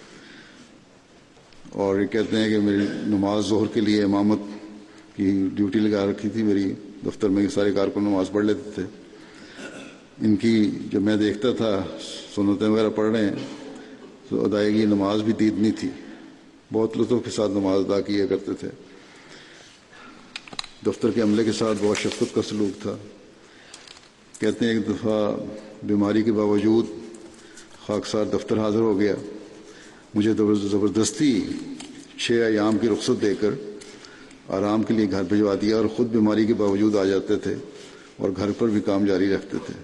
اور یہ کہتے ہیں کہ میری نماز ظہر کے لیے امامت کی ڈیوٹی لگا رکھی تھی میری دفتر میں، سارے کارکن نماز پڑھ لیتے تھے۔ ان کی جب میں دیکھتا تھا سنتیں وغیرہ پڑھ رہے ہیں تو ادائیگی نماز بھی دیدنی تھی، بہت لطف کے ساتھ نماز ادا کیا کرتے تھے۔ دفتر کے عملے کے ساتھ بہت شفقت کا سلوک تھا۔ کہتے ہیں ایک دفعہ بیماری کے باوجود خاکسار دفتر حاضر ہو گیا، مجھے زبردستی چھ ایام کی رخصت دے کر آرام کے لیے گھر بھجوا دیا، اور خود بیماری کے باوجود آ جاتے تھے اور گھر پر بھی کام جاری رکھتے تھے۔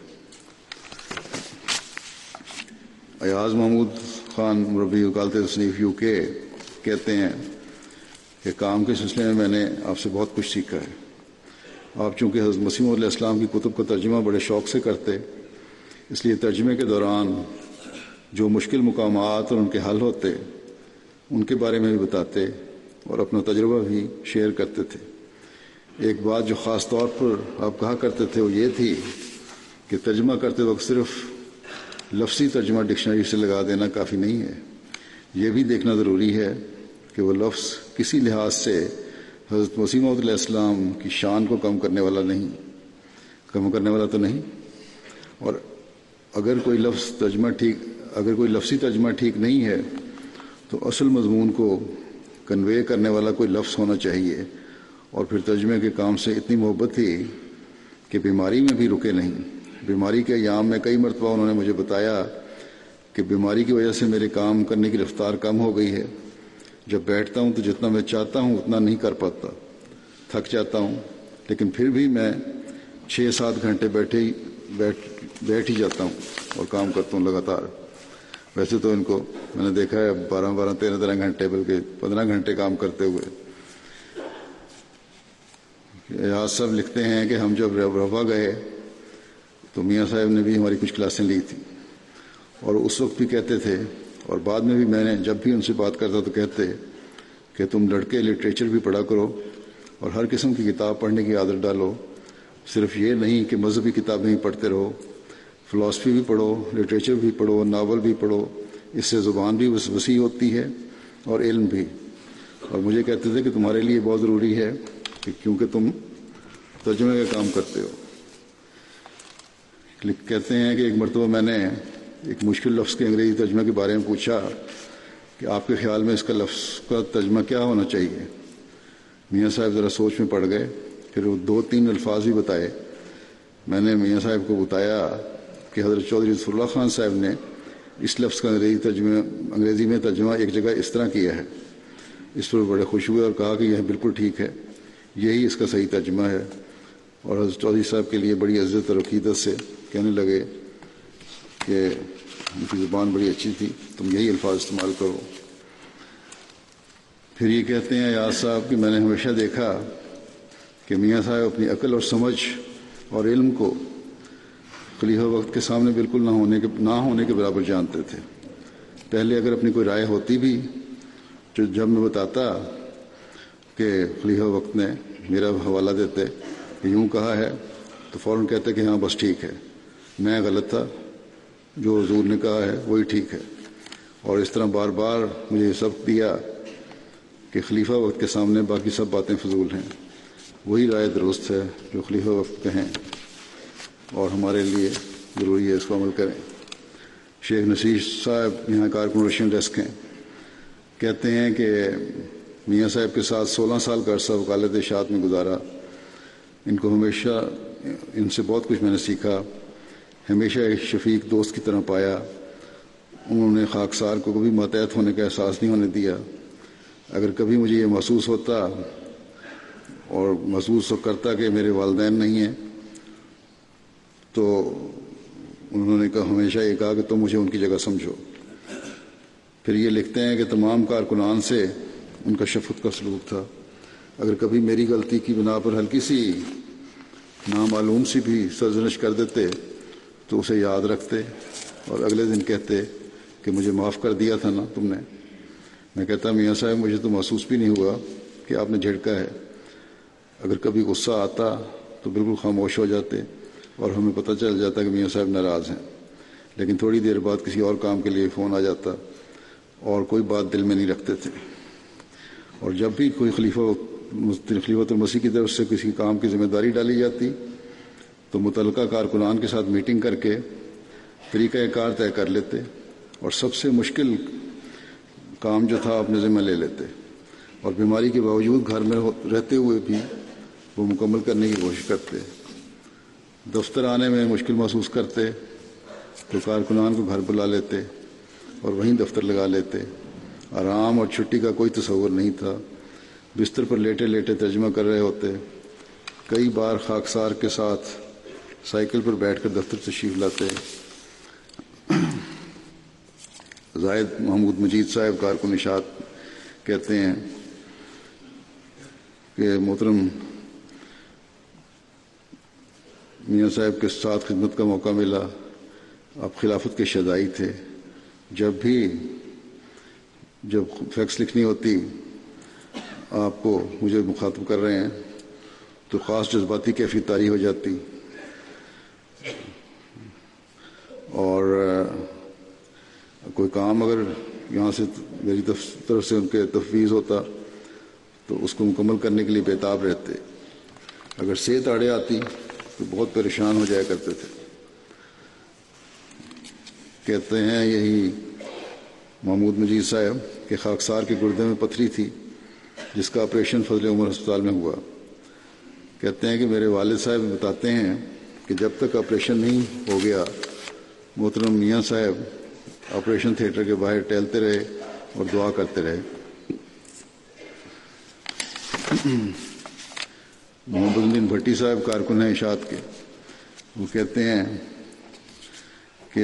ایاز محمود خان مربی وکالت تصنیف یو کے کہتے ہیں کہ کام کے سلسلے میں میں نے آپ سے بہت کچھ سیکھا ہے۔ آپ چونکہ حضرت مسیح علیہ السلام کی کتب کا ترجمہ بڑے شوق سے کرتے، اس لیے ترجمے کے دوران جو مشکل مقامات اور ان کے حل ہوتے ان کے بارے میں بھی بتاتے اور اپنا تجربہ بھی شیئر کرتے تھے۔ ایک بات جو خاص طور پر آپ کہا کرتے تھے وہ یہ تھی کہ ترجمہ کرتے وقت صرف لفظی ترجمہ ڈکشنری سے لگا دینا کافی نہیں ہے، یہ بھی دیکھنا ضروری ہے کہ وہ لفظ کسی لحاظ سے حضرت مسیح علیہ السلام کی شان کو کم کرنے والا نہیں کم کرنے والا تو نہیں، اور اگر کوئی لفظ ترجمہ ٹھیک اگر کوئی لفظی ترجمہ ٹھیک نہیں ہے تو اصل مضمون کو کنوے کرنے والا کوئی لفظ ہونا چاہیے۔ اور پھر ترجمے کے کام سے اتنی محبت تھی کہ بیماری میں بھی رکے نہیں۔ بیماری کے ایام میں کئی مرتبہ انہوں نے مجھے بتایا کہ بیماری کی وجہ سے میرے کام کرنے کی رفتار کم ہو گئی ہے، جب بیٹھتا ہوں تو جتنا میں چاہتا ہوں اتنا نہیں کر پاتا، تھک جاتا ہوں، لیکن پھر بھی میں چھ سات گھنٹے بیٹھے بیٹھ بیٹھ ہی جاتا ہوں اور کام کرتا ہوں لگاتار۔ ویسے تو ان کو میں نے دیکھا ہے بارہ بارہ تیرہ تیرہ گھنٹے بلکہ پندرہ گھنٹے کام کرتے ہوئے۔ ایاز صاحب لکھتے ہیں کہ ہم جب رفا گئے تو میاں صاحب نے بھی ہماری کچھ کلاسیں لی تھیں، اور اس وقت بھی کہتے تھے اور بعد میں بھی میں نے جب بھی ان سے بات کرتا تو کہتے کہ تم لڑکے لٹریچر بھی پڑھا کرو اور ہر قسم کی کتاب پڑھنے کی عادت ڈالو، صرف یہ نہیں کہ مذہبی کتابیں ہی پڑھتے رہو، فلاسفی بھی پڑھو، لٹریچر بھی پڑھو، ناول بھی پڑھو، اس سے زبان بھی وسیع ہوتی ہے اور علم بھی۔ اور مجھے کہتے تھے کہ تمہارے لیے بہت ضروری ہے کہ کیونکہ تم ترجمے کا کام کرتے ہو۔ کہتے ہیں کہ ایک مرتبہ میں نے ایک مشکل لفظ کے انگریزی ترجمے کے بارے میں پوچھا کہ آپ کے خیال میں اس کا لفظ کا ترجمہ کیا ہونا چاہیے۔ میاں صاحب ذرا سوچ میں پڑ گئے پھر وہ دو تین الفاظ بھی بتائے. میں نے میاں صاحب کو بتایا کہ حضرت چودھری ظفر اللہ خان صاحب نے اس لفظ کا انگریزی ترجمہ انگریزی میں ترجمہ ایک جگہ اس طرح کیا ہے. اس پر بڑے خوش ہوئے اور کہا کہ یہ بالکل ٹھیک ہے، یہی اس کا صحیح ترجمہ ہے. اور حضرت چودھری صاحب کے لیے بڑی عزت اور عقیدت سے کہنے لگے کہ ان کی زبان بڑی اچھی تھی، تم یہی الفاظ استعمال کرو. پھر یہ کہتے ہیں یاز صاحب کہ میں نے ہمیشہ دیکھا کہ میاں صاحب اپنی عقل اور سمجھ اور علم کو خلیفہ وقت کے سامنے بالکل نہ ہونے کے نہ ہونے کے برابر جانتے تھے. پہلے اگر اپنی کوئی رائے ہوتی بھی جو جب میں بتاتا کہ خلیفہ وقت نے میرا حوالہ دیتے کہ یوں کہا ہے تو فوراً کہتے کہ ہاں بس ٹھیک ہے، میں غلط تھا، جو حضور نے کہا ہے وہی ٹھیک ہے. اور اس طرح بار بار مجھے یہ سبق دیا کہ خلیفہ وقت کے سامنے باقی سب باتیں فضول ہیں، وہی رائے درست ہے جو خلیفہ وقت کہیں اور ہمارے لیے ضروری ہے اس کو عمل کریں. شیخ نصیر صاحب یہاں کارکن روشن ڈیسک ہیں، کہتے ہیں کہ میاں صاحب کے ساتھ سولہ سال کا عرصہ وکالت اشاعت میں گزارا. ان کو ہمیشہ ان سے بہت کچھ میں نے سیکھا، ہمیشہ ایک شفیق دوست کی طرح پایا. انہوں نے خاکسار کو کبھی ماتحت ہونے کا احساس نہیں ہونے دیا. اگر کبھی مجھے یہ محسوس ہوتا اور محسوس کرتا کہ میرے والدین نہیں ہیں تو انہوں نے کہا ہمیشہ یہ کہا کہ تم مجھے ان کی جگہ سمجھو. پھر یہ لکھتے ہیں کہ تمام کارکنان سے ان کا شفقت کا سلوک تھا. اگر کبھی میری غلطی کی بنا پر ہلکی سی نامعلوم سی بھی سرزنش کر دیتے تو اسے یاد رکھتے اور اگلے دن کہتے کہ مجھے معاف کر دیا تھا نا تم نے. میں کہتا میاں صاحب مجھے تو محسوس بھی نہیں ہوا کہ آپ نے جھڑکا ہے. اگر کبھی غصہ آتا تو بالکل خاموش ہو جاتے اور ہمیں پتہ چل جاتا کہ میاں صاحب ناراض ہیں. لیکن تھوڑی دیر بعد کسی اور کام کے لیے فون آ جاتا اور کوئی بات دل میں نہیں رکھتے تھے. اور جب بھی کوئی خلیفہ خلیفۃ المسیح کی طرف سے کسی کام کی ذمہ داری ڈالی جاتی تو متعلقہ کارکنان کے ساتھ میٹنگ کر کے طریقہ کار طے کر لیتے اور سب سے مشکل کام جو تھا اپنے ذمہ لے لیتے اور بیماری کے باوجود گھر میں رہتے ہوئے بھی وہ مکمل کرنے کی کوشش کرتے. دفتر آنے میں مشکل محسوس کرتے تو کارکنان کو گھر بلا لیتے اور وہیں دفتر لگا لیتے. آرام اور چھٹی کا کوئی تصور نہیں تھا. بستر پر لیٹے لیٹے ترجمہ کر رہے ہوتے. کئی بار خاکسار کے ساتھ سائیکل پر بیٹھ کر دفتر تشریف لاتے. زاہد محمود مجید صاحب کارکن اشاعت کہتے ہیں کہ محترم میاں صاحب کے ساتھ خدمت کا موقع ملا. آپ خلافت کے شہدائی تھے. جب بھی جب فیکس لکھنی ہوتی آپ کو مجھے مخاطب کر رہے ہیں تو خاص جذباتی کیفیت طاری ہو جاتی اور کوئی کام اگر یہاں سے میری طرف سے ان کے تفویض ہوتا تو اس کو مکمل کرنے کے لیے بےتاب رہتے. اگر صحت آڑے آتی تو بہت پریشان ہو جایا کرتے تھے. کہتے ہیں یہی محمود مجید صاحب کہ خاکسار کے گردے میں پتھری تھی جس کا آپریشن فضل عمر ہسپتال میں ہوا. کہتے ہیں کہ میرے والد صاحب بتاتے ہیں کہ جب تک آپریشن نہیں ہو گیا محترم میاں صاحب آپریشن تھیٹر کے باہر ٹہلتے رہے اور دعا کرتے رہے. محمد الدین بھٹی صاحب کارکن ہیں اشاعت کے. وہ کہتے ہیں کہ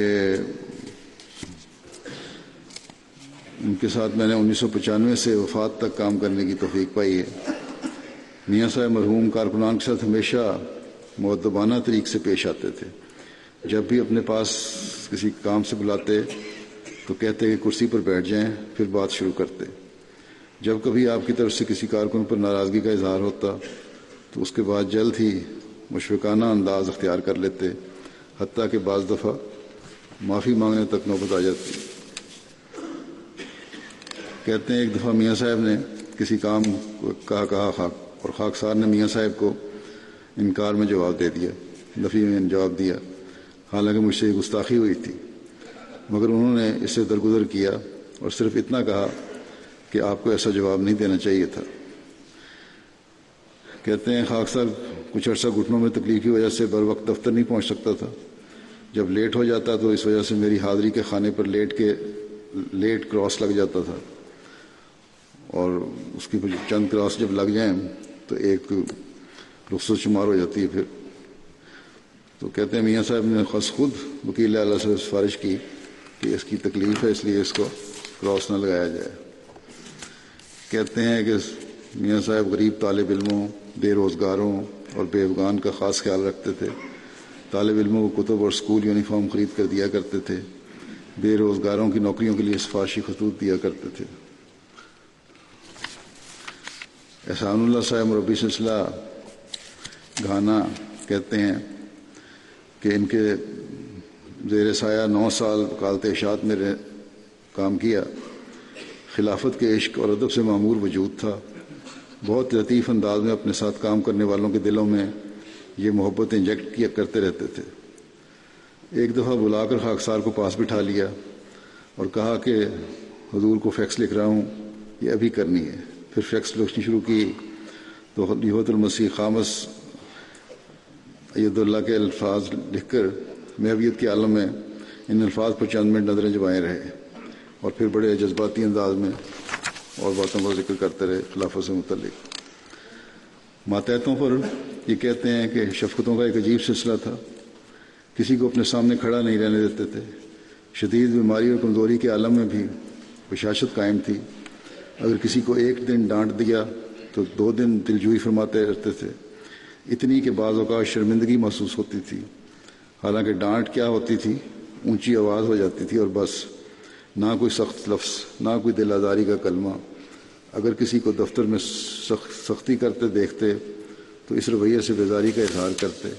ان کے ساتھ میں نے انیس سو پچانوے سے وفات تک کام کرنے کی توفیق پائی ہے. میاں صاحب مرحوم کارکنان کے ساتھ ہمیشہ مؤدبانہ طریق سے پیش آتے تھے. جب بھی اپنے پاس کسی کام سے بلاتے تو کہتے کہ کرسی پر بیٹھ جائیں پھر بات شروع کرتے. جب کبھی آپ کی طرف سے کسی کارکن پر ناراضگی کا اظہار ہوتا تو اس کے بعد جلد ہی مشفقانہ انداز اختیار کر لیتے حتیٰ کہ بعض دفعہ معافی مانگنے تک نوبت آ جاتی. کہتے ہیں ایک دفعہ میاں صاحب نے کسی کام کو کہا کہا خاک اور خاکسار نے میاں صاحب کو انکار میں جواب دے دیا نفی میں جواب دیا حالانکہ مجھ سے گستاخی ہوئی تھی مگر انہوں نے اس سے درگزر کیا اور صرف اتنا کہا کہ آپ کو ایسا جواب نہیں دینا چاہیے تھا. کہتے ہیں خاک صاحب کچھ عرصہ گھٹنوں میں تکلیف کی وجہ سے بر وقت دفتر نہیں پہنچ سکتا تھا. جب لیٹ ہو جاتا تو اس وجہ سے میری حاضری کے خانے پر لیٹ کے لیٹ کراس لگ جاتا تھا, اور اس کی چند کراس جب لگ جائیں تو ایک رخصت شمار ہو جاتی ہے پھر. تو کہتے ہیں میاں صاحب نے خود خود وکیل اعلیٰ سے سفارش کی کہ اس کی تکلیف ہے, اس لیے اس کو کراس نہ لگایا جائے. کہتے ہیں کہ میاں صاحب غریب طالب علموں, بے روزگاروں اور بے افغان کا خاص خیال رکھتے تھے. طالب علموں کو کتب اور اسکول یونیفارم خرید کر دیا کرتے تھے. بے روزگاروں کی نوکریوں کے لیے سفارشی خطوط دیا کرتے تھے. احسان اللہ صاحب مربی سلسلہ گھانا کہتے ہیں کہ ان کے زیر سایہ نو سال وکالت اشاعت میں کام کیا. خلافت کے عشق اور ادب سے معمور وجود تھا. بہت لطیف انداز میں اپنے ساتھ کام کرنے والوں کے دلوں میں یہ محبت انجیکٹ کیا کرتے رہتے تھے. ایک دفعہ بلا کر خاکسار کو پاس بٹھا لیا اور کہا کہ حضور کو فیکس لکھ رہا ہوں, یہ ابھی کرنی ہے. پھر فیکس لکھنی شروع کی تو خلیفۃ المسیح خامس عید اللہ کے الفاظ لکھ کر محویت کے عالم میں ان الفاظ پر چند منٹ نظریں جمائے رہے, اور پھر بڑے جذباتی انداز میں اور باتوں کا ذکر کرتے رہے خلافت سے متعلق. ماتحتوں پر یہ کہتے ہیں کہ شفقتوں کا ایک عجیب سلسلہ تھا. کسی کو اپنے سامنے کھڑا نہیں رہنے دیتے تھے. شدید بیماری اور کمزوری کے عالم میں بھی بشاشت قائم تھی. اگر کسی کو ایک دن ڈانٹ دیا تو دو دن دلجوئی فرماتے رہتے تھے. اتنی کہ بعض اوقات شرمندگی محسوس ہوتی تھی. حالانکہ ڈانٹ کیا ہوتی تھی, اونچی آواز ہو جاتی تھی اور بس. نہ کوئی سخت لفظ, نہ کوئی دل آزاری کا کلمہ. اگر کسی کو دفتر میں سخت سختی کرتے دیکھتے تو اس رویے سے بیزاری کا اظہار کرتے.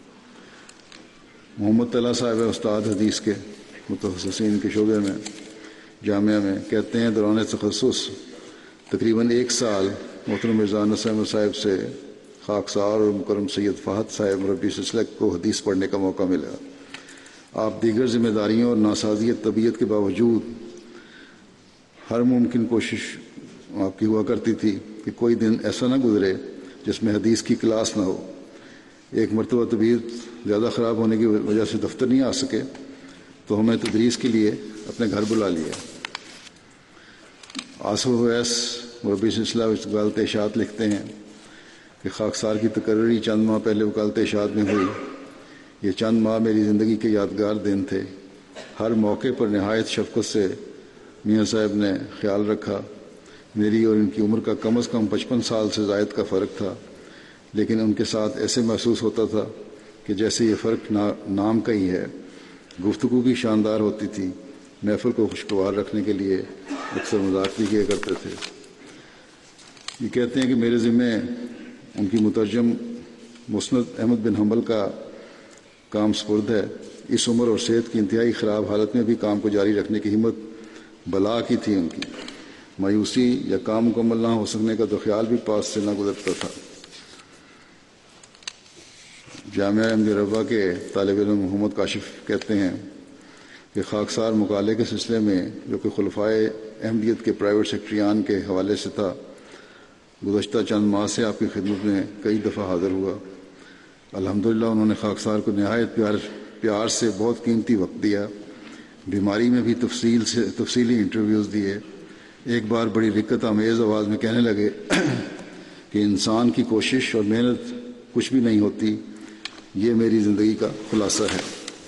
محمد طلحہ صاحب استاد حدیث کے متخصصین کے شعبے میں جامعہ میں کہتے ہیں دوران تخصص تقریباً ایک سال محترم مرزا انس احمد صاحب سے خاکسار اور مکرم سید فہد صاحب مربی سلسلہ کو حدیث پڑھنے کا موقع ملا. آپ دیگر ذمہ داریوں اور ناسازیت طبیعت کے باوجود ہر ممکن کوشش آپ کی ہوا کرتی تھی کہ کوئی دن ایسا نہ گزرے جس میں حدیث کی کلاس نہ ہو. ایک مرتبہ طبیعت زیادہ خراب ہونے کی وجہ سے دفتر نہیں آ سکے تو ہمیں تدریس کے لیے اپنے گھر بلا لیا. آصف اویس مربی سلسلہ وکالت اشاعت لکھتے ہیں کہ خاکسار کی تقرری چند ماہ پہلے وکالت اشاعت میں ہوئی. یہ چند ماہ میری زندگی کے یادگار دن تھے. ہر موقع پر نہایت شفقت سے میاں صاحب نے خیال رکھا. میری اور ان کی عمر کا کم از کم پچپن سال سے زائد کا فرق تھا, لیکن ان کے ساتھ ایسے محسوس ہوتا تھا کہ جیسے یہ فرق نا نام کا ہی ہے. گفتگو بھی شاندار ہوتی تھی. محفل کو خوشگوار رکھنے کے لیے اکثر مذاق بھی کیا کرتے تھے. یہ کہتے ہیں کہ میرے ذمہ ان کی مترجم مسند احمد بن حنبل کا کام سپرد ہے. اس عمر اور صحت کی انتہائی خراب حالت میں بھی کام کو جاری رکھنے کی ہمت بلا کی تھی ان کی. مایوسی یا کام مکمل نہ ہو سکنے کا تو خیال بھی پاس سے نہ گزرتا تھا. جامعہ احمدیہ ربوہ کے طالب علم محمد کاشف کہتے ہیں کہ خاکسار مقالے کے سلسلے میں جو کہ خلفائے احمدیت کے پرائیویٹ سیکرٹریان کے حوالے سے تھا, گزشتہ چند ماہ سے آپ کی خدمت میں کئی دفعہ حاضر ہوا. الحمدللہ انہوں نے خاکسار کو نہایت پیار پیار سے بہت قیمتی وقت دیا. بیماری میں بھی تفصیل سے تفصیلی انٹرویوز دیے. ایک بار بڑی رکت آمیز آواز میں کہنے لگے کہ انسان کی کوشش اور محنت کچھ بھی نہیں ہوتی. یہ میری زندگی کا خلاصہ ہے.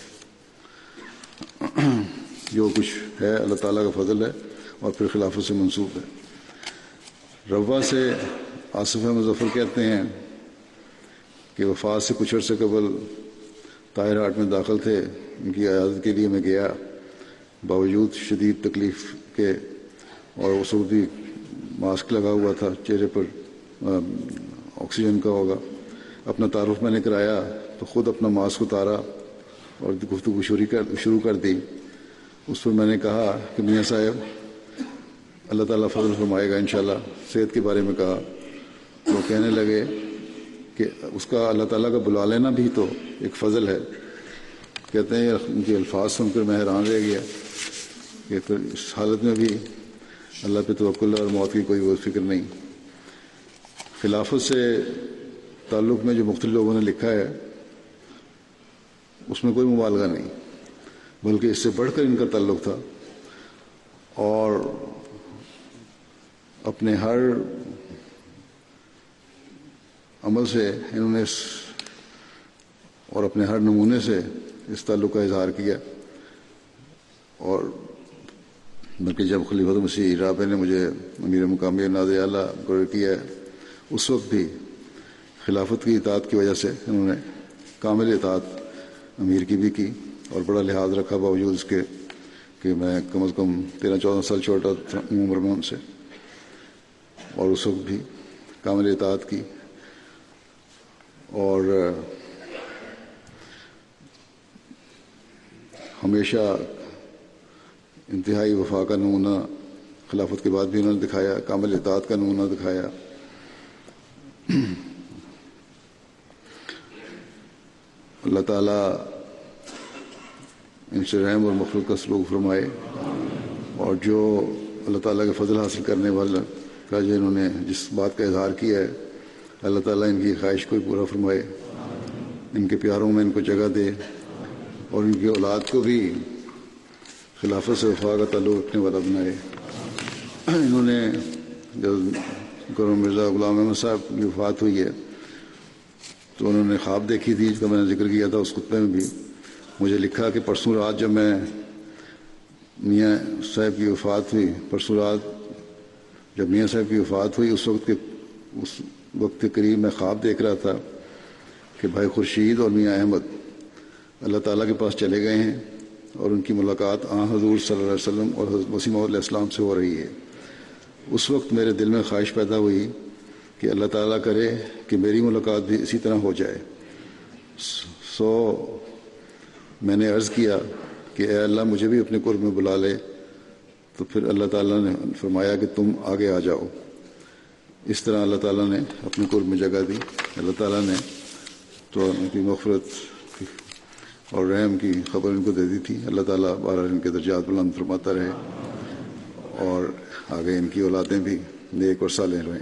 جو کچھ ہے اللہ تعالیٰ کا فضل ہے اور پھر خلافت سے منسوب ہے. روا سے آصف احمد ظفر کہتے ہیں کہ وفات سے کچھ عرصے قبل طاہر ہاٹ میں داخل تھے. ان کی عیادت کے لیے میں گیا. باوجود شدید تکلیف کے اور وہ سردی ماسک لگا ہوا تھا, چہرے پر آکسیجن کا ہوگا. اپنا تعارف میں نے کرایا تو خود اپنا ماسک اتارا اور گفتگو شروع کر دی. اس پر میں نے کہا کہ میاں صاحب اللہ تعالیٰ فضل فرمائے گا انشاءاللہ. صحت کے بارے میں کہا تو کہنے لگے کہ اس کا اللہ تعالیٰ کا بلا لینا بھی تو ایک فضل ہے. کہتے ہیں ان کے الفاظ سن کر میں حیران رہ گیا کہ پھر اس حالت میں بھی اللہ پہ توکل اور موت کی کوئی فکر نہیں. خلافت سے تعلق میں جو مختلف لوگوں نے لکھا ہے اس میں کوئی مبالغہ نہیں، بلکہ اس سے بڑھ کر ان کا تعلق تھا، اور اپنے ہر عمل سے انہوں نے اس اور اپنے ہر نمونے سے اس تعلق کا اظہار کیا. اور بلکہ جب خلیفۃ مسیح رابع نے مجھے امیر مقامی نازِ اعلیٰ مقرر کیا ہے، اس وقت بھی خلافت کی اطاعت کی وجہ سے انہوں نے کامل اطاعت امیر کی بھی کی اور بڑا لحاظ رکھا، باوجود اس کے کہ میں کم از کم تیرہ چودہ سال چھوٹا تھا عمر میں ان سے، اور اس وقت بھی کامل اطاعت کی. اور ہمیشہ انتہائی وفا کا نمونہ خلافت کے بعد بھی انہوں نے دکھایا، کامل اطاعت کا نمونہ دکھایا. اللہ تعالیٰ ان سے رحم اور مغفرت کا سلوک فرمائے، اور جو اللہ تعالیٰ کے فضل حاصل کرنے والا کا جو انہوں نے جس بات کا اظہار کیا ہے، اللہ تعالیٰ ان کی خواہش کو پورا فرمائے، ان کے پیاروں میں ان کو جگہ دے، اور ان کی اولاد کو بھی خلافت سے وفا کا تعلق رکھنے والا بنائے. انہوں نے جب گورنر مرزا غلام احمد صاحب کی وفات ہوئی ہے تو انہوں نے خواب دیکھی تھی، جس کا میں نے ذکر کیا تھا اس خطبے میں بھی. مجھے لکھا کہ پرسوں رات جب میں میاں صاحب کی وفات ہوئی پرسوں رات جب میاں صاحب کی وفات ہوئی اس وقت کے اس وقت کے قریب میں خواب دیکھ رہا تھا کہ بھائی خورشید اور میاں احمد اللہ تعالیٰ کے پاس چلے گئے ہیں، اور ان کی ملاقات آن حضور صلی اللہ علیہ وسلم اور حضرت مسیح موعود علیہ السلام سے ہو رہی ہے. اس وقت میرے دل میں خواہش پیدا ہوئی کہ اللہ تعالیٰ کرے کہ میری ملاقات بھی اسی طرح ہو جائے. سو میں نے عرض کیا کہ اے اللہ مجھے بھی اپنے قرب میں بلا لے. تو پھر اللہ تعالیٰ نے فرمایا کہ تم آگے آ جاؤ. اس طرح اللہ تعالیٰ نے اپنے قرب میں جگہ دی. اللہ تعالیٰ نے تو ان کی مغفرت اور رحم کی خبر ان کو دے دی تھی. اللہ تعالیٰ بہرحال ان کے درجات بلند فرماتا رہے، اور آگے ان کی اولادیں بھی نیک اور صالح رہیں.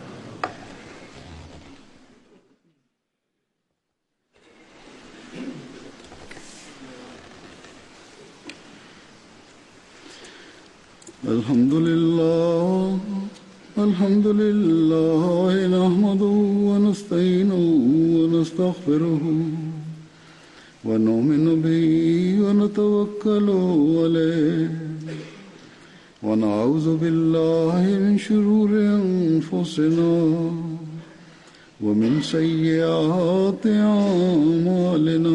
الحمد للہ الحمد للہ نحمده ونستعینه ونستغفره ونؤمن به ونتوکل علیہ ونعوذ باللہ من شرور انفسنا ومن سیئات اعمالنا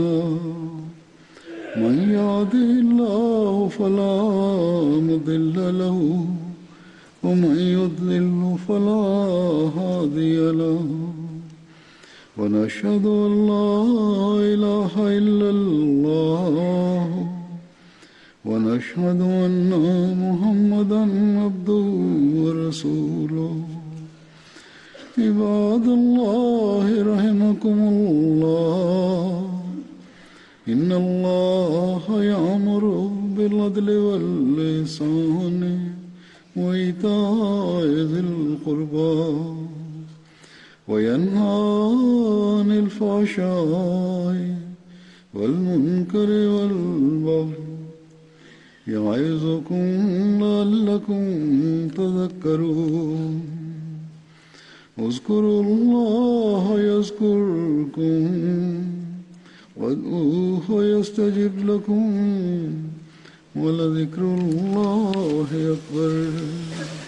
من يهده الله فلا مضل له ومن يضلل فلا هادي له ونشهد أن لا إله إلا الله ونشهد أن محمدا عبده ورسوله. عباد الله رحمكم الله، إن الله يأمر بالعدل والإحسان وإيتاء ذي القربى وينهى عن الفحشاء والمنكر والبغي يعظكم لعلكم تذكرون. اذكروا الله يذكركم وادعوه يستجب لكم ولذكر الله أكبر.